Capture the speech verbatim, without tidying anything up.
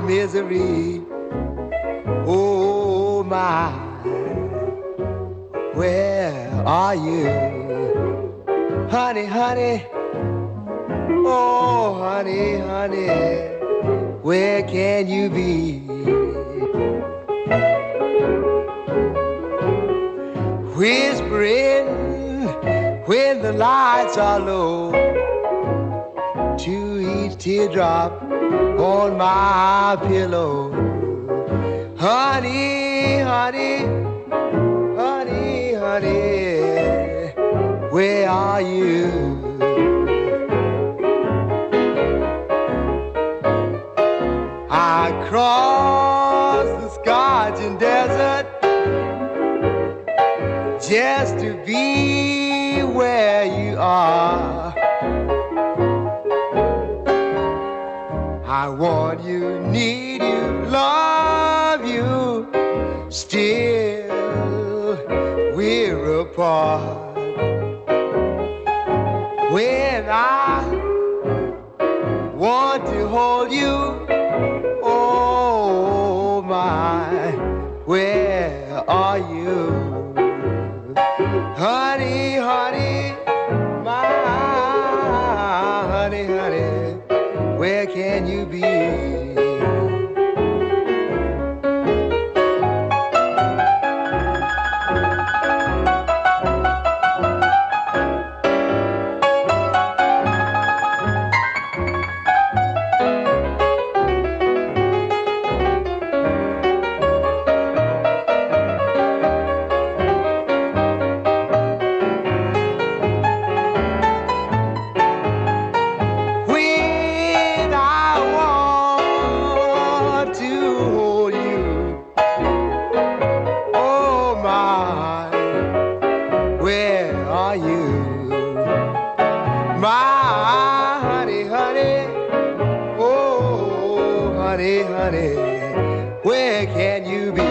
misery. Oh my, where are you? Honey, honey, oh honey, honey, where can you be? Whispering when the lights are low, to each teardrop on my pillow. Honey, honey, honey, honey, where are you? I crossed the scorching desert just to be where you are. I want you, need you, love you, still we're apart. When I want to hold you, oh my, where are you? Honey, honey, my honey, honey, where can you be? Honey, honey, where can you be?